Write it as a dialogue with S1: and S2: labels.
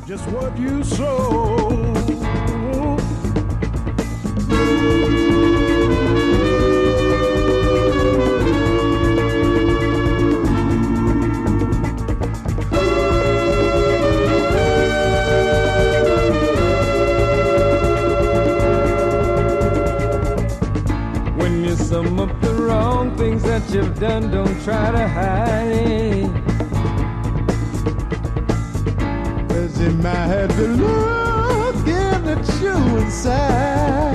S1: just what you sow. When you sum up the wrong things that you've done, don't try to hide it. You might have to look at you inside.